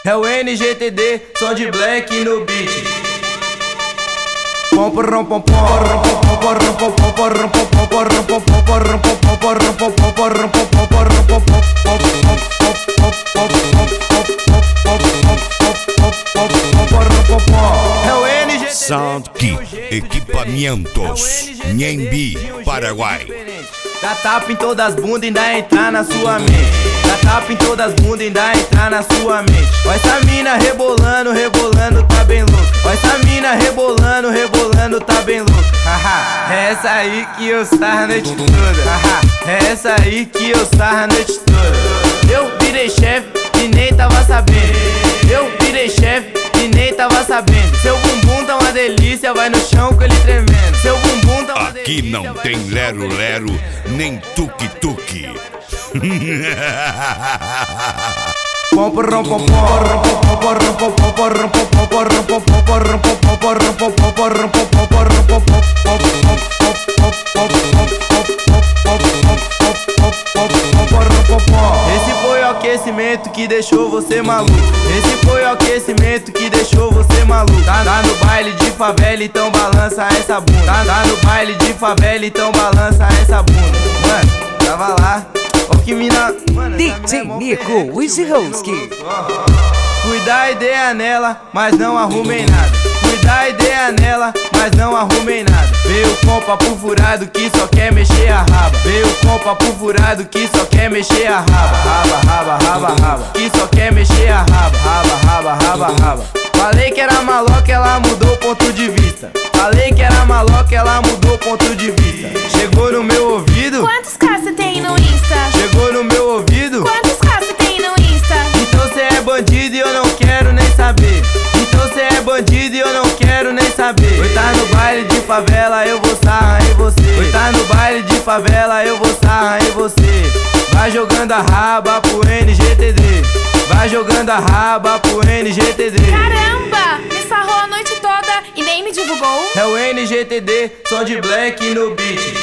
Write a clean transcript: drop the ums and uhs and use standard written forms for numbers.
É o NGTD, som de black no beat. Sound Kit Equipamentos, Nhambi, Paraguai. Dá tapa em todas as bundas e ainda entrar na sua mente. Dá tapa em todas as bundas e ainda entrar na sua mente. Ó essa mina rebolando, rebolando, tá bem louca. Ó essa mina rebolando, rebolando, tá bem louca. Haha, é essa aí que eu sarro a noite toda. Haha, é essa aí que eu sarro a noite toda. Eu virei chefe e nem tava sabendo. Eu virei chefe e nem tava sabendo. Seu bumbum tá uma delícia, vai no chão com ele tremendo. Seu bumbum tá uma delícia. Aqui não tem lero-lero, nem tuque-tuque. Esse foi o aquecimento que deixou você maluco. Esse foi o aquecimento que deixou você maluco. Tá no baile de favela, então balança essa bunda. Tá no baile de favela, então balança essa bunda. Mano, tava lá, ó que mina. Mano, DJ Nico Wojciechowski. Fui dar ideia nela, mas não arrumei nada. Fui dar ideia nela, mas não arrumei nada. Veio com papo furado que só quer mexer a raba. Veio com papo furado que só quer mexer a raba. Raba, raba, raba, raba. Que só quer mexer a raba. Raba, raba, raba, raba. Falei que era maloca, ela mudou o ponto de vista. Falei que era maloca, ela mudou o ponto de vista. Chegou no meu ouvido. Quantos K você tem no Insta? Chegou no meu ouvido. Quantos K você tem no Insta? Então cê é bandido e eu não quero nem saber. Então cê é bandido e eu não quero nem saber. Oi, tá no baile de favela, eu vou sarrar em você. Oi, tá no baile de favela, eu vou sarrar em você. Vai jogando a raba pro NGTD. Vai jogando a raba pro NGTD. Caramba! Me sarrou a noite toda e nem me divulgou. É o NGTD, som de black no beat.